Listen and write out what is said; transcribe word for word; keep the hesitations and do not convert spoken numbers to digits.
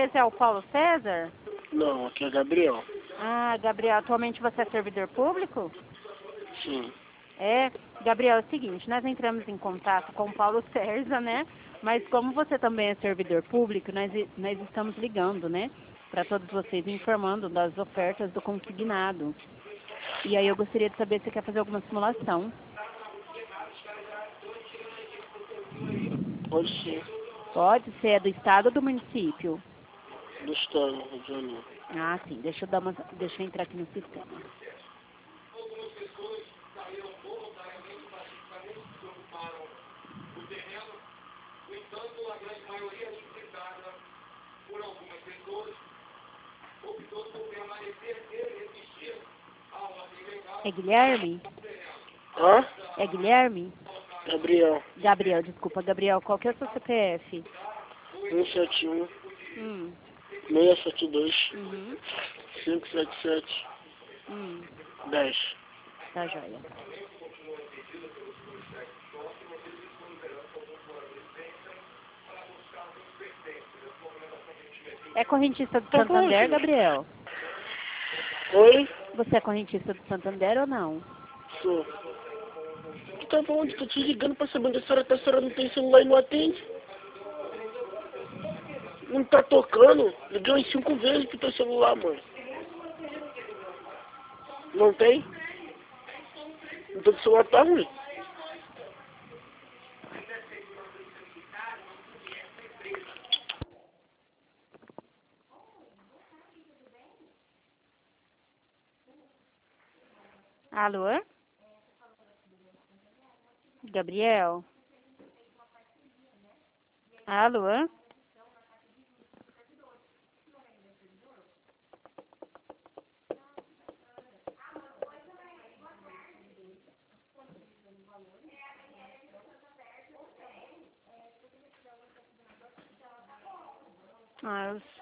esse é o Paulo César? Não, aqui é Gabriel. Ah, Gabriel, atualmente você é servidor público? Sim. É, Gabriel, é o seguinte, nós entramos em contato com o Paulo César, né? Mas como você também é servidor público, nós, nós estamos ligando, né? Para todos vocês, informando das ofertas do consignado. E aí eu gostaria de saber se você quer fazer alguma simulação. Pode ser. Pode ser, é do estado ou do município? Do estado, Rio de Janeiro. Ah, sim, deixa eu, dar uma, deixa eu entrar aqui no sistema. É Guilherme? Hã? É Guilherme? Gabriel. Gabriel, desculpa, Gabriel, qual que é o seu C P F? um sete um, Hum, seis sete dois, uhum, cinco sete sete, hum, dez. tá joia. É correntista do Tá bom, Santander, gente. Gabriel? Oi? Você é correntista do Santander ou não? Sou. Tá bom, tô te ligando pra saber onde a senhora tá. A senhora não tem celular e não atende. Não tá tocando. Liguei umas cinco vezes pro teu celular, mano. Não tem? Então o celular tá ruim. Alô? Gabriel? Alô? Ah, eu